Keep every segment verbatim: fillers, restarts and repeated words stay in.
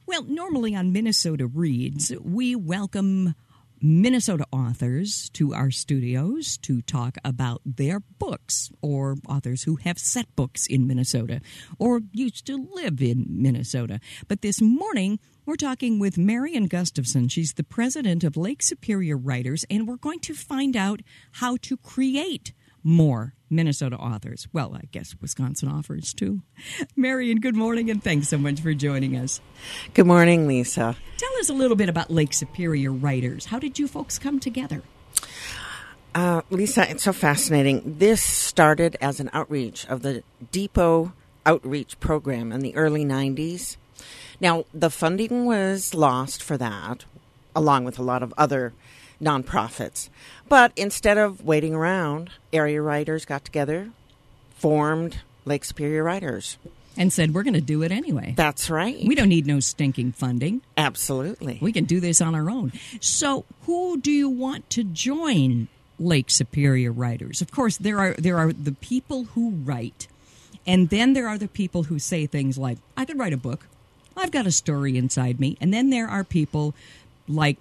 Well, normally on Minnesota Reads, we welcome Minnesota authors to our studios to talk about their books, or authors who have set books in Minnesota or used to live in Minnesota. But this morning, we're talking with Marian Gustafson. She's the president of Lake Superior Writers, and we're going to find out how to create more Minnesota authors. Well, I guess Wisconsin authors, too. Marian, good morning, and thanks so much for joining us. Good morning, Lisa. Tell us a little bit about Lake Superior Writers. How did you folks come together? Uh, Lisa, it's so fascinating. This started as an outreach of the Depot Outreach Program in the early nineties. Now, the funding was lost for that, along with a lot of other nonprofits. But instead of waiting around, area writers got together, formed Lake Superior Writers. And said, we're going to do it anyway. That's right. We don't need no stinking funding. Absolutely. We can do this on our own. So who do you want to join Lake Superior Writers? Of course, there are there are the people who write. And then there are the people who say things like, I could write a book. I've got a story inside me. And then there are people like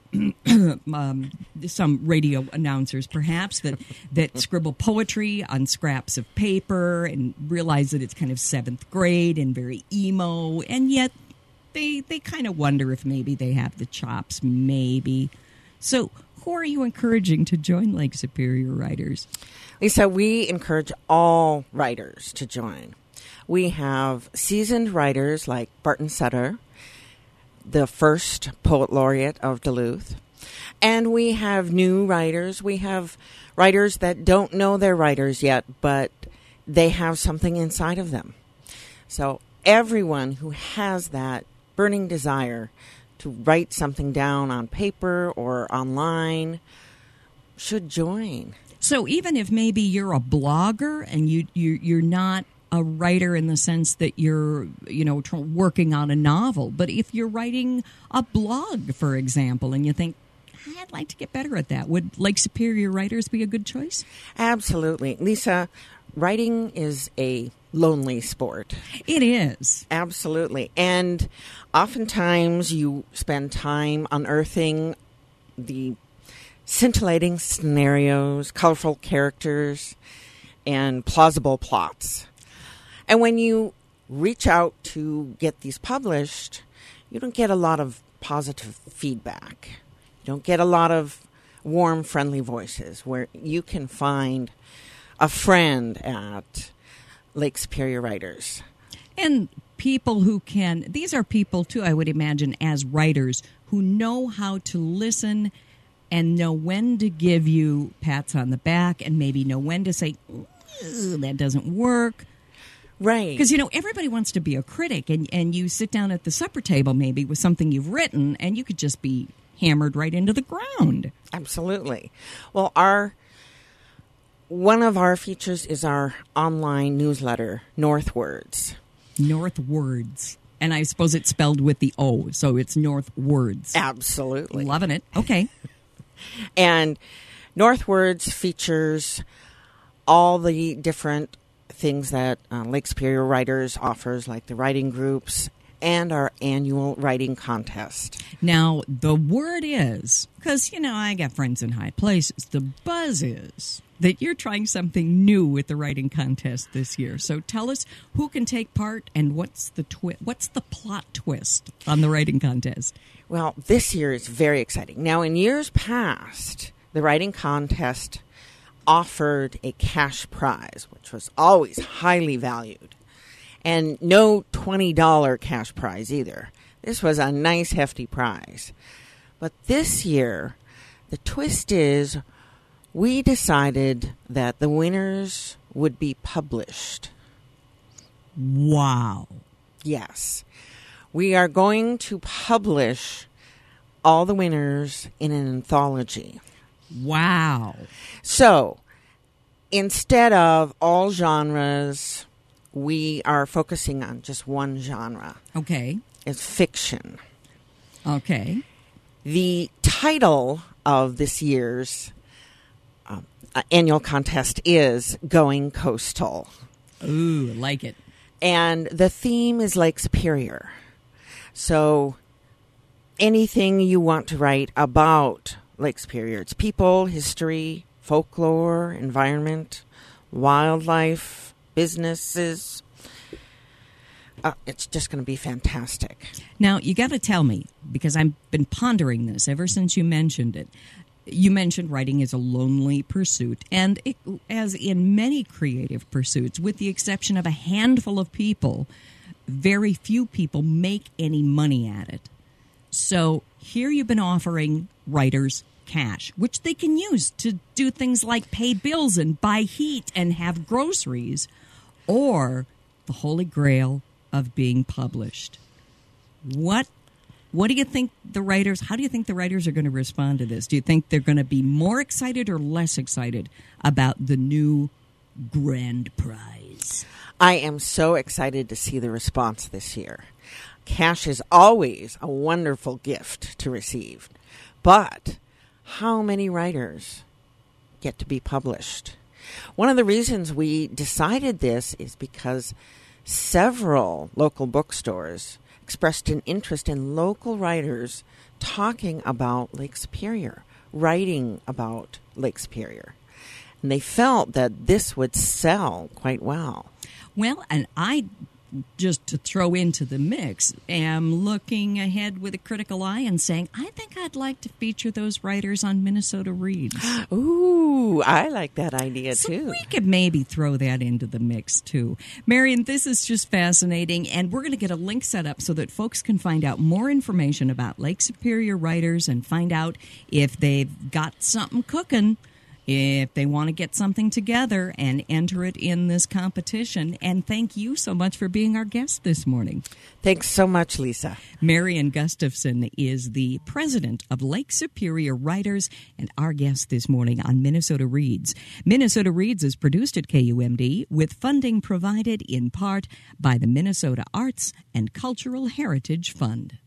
um, some radio announcers, perhaps, that, that scribble poetry on scraps of paper and realize that it's kind of seventh grade and very emo, and yet they they kind of wonder if maybe they have the chops, maybe. So who are you encouraging to join Lake Superior Writers? Lisa, we encourage all writers to join. We have seasoned writers like Barton Sutter, the first poet laureate of Duluth. And we have new writers. We have writers that don't know they're writers yet, but they have something inside of them. So everyone who has that burning desire to write something down on paper or online should join. So even if maybe you're a blogger and you, you you're not a writer in the sense that you're, you know, tr- working on a novel. But if you're writing a blog, for example, and you think, I'd like to get better at that, would Lake Superior Writers be a good choice? Absolutely. Lisa, writing is a lonely sport. It is. Absolutely. And oftentimes you spend time unearthing the scintillating scenarios, colorful characters, and plausible plots. And when you reach out to get these published, you don't get a lot of positive feedback. You don't get a lot of warm, friendly voices where you can find a friend at Lake Superior Writers. And people who can, these are people, too, I would imagine, as writers, who know how to listen and know when to give you pats on the back and maybe know when to say, that doesn't work. Right. Because, you know, everybody wants to be a critic, and, and you sit down at the supper table maybe with something you've written, and you could just be hammered right into the ground. Absolutely. Well, our one of our features is our online newsletter, Northwords. Northwords. And I suppose it's spelled with the O, so it's Northwords. Absolutely. Loving it. Okay. And Northwords features all the different things that uh, Lake Superior Writers offers, like the writing groups and our annual writing contest. Now, the word is, because, you know, I got friends in high places, the buzz is that you're trying something new with the writing contest this year. So tell us who can take part and what's the twi- what's the plot twist on the writing contest? Well, this year is very exciting. Now, in years past, the writing contest offered a cash prize, which was always highly valued, and no twenty dollars cash prize either. This was a nice, hefty prize. But this year, the twist is we decided that the winners would be published. Wow. Yes. We are going to publish all the winners in an anthology. Wow. So, instead of all genres, we are focusing on just one genre. Okay. It's fiction. Okay. The title of this year's uh, annual contest is Going Coastal. Ooh, like it. And the theme is Lake Superior. So anything you want to write about Lake Superior. It's people, history, folklore, environment, wildlife, businesses. Uh, it's just going to be fantastic. Now, you got to tell me, because I've been pondering this ever since you mentioned it. You mentioned writing is a lonely pursuit, and it, as in many creative pursuits, with the exception of a handful of people, very few people make any money at it. So here you've been offering writers cash, which they can use to do things like pay bills and buy heat and have groceries, or the holy grail of being published. What what do you think the writers, how do you think the writers are going to respond to this? Do you think they're going to be more excited or less excited about the new grand prize? I am so excited to see the response this year. Cash is always a wonderful gift to receive. But how many writers get to be published? One of the reasons we decided this is because several local bookstores expressed an interest in local writers talking about Lake Superior, writing about Lake Superior. And they felt that this would sell quite well. Well, and I, just to throw into the mix, am looking ahead with a critical eye and saying, I think I'd like to feature those writers on Minnesota Reads. Ooh, I like that idea, so too. We could maybe throw that into the mix, too. Marion, this is just fascinating, and we're going to get a link set up so that folks can find out more information about Lake Superior writers and find out if they've got something cooking, if they want to get something together and enter it in this competition. And thank you so much for being our guest this morning. Thanks so much, Lisa. Marion Gustafson is the president of Lake Superior Writers and our guest this morning on Minnesota Reads. Minnesota Reads is produced at K U M D with funding provided in part by the Minnesota Arts and Cultural Heritage Fund.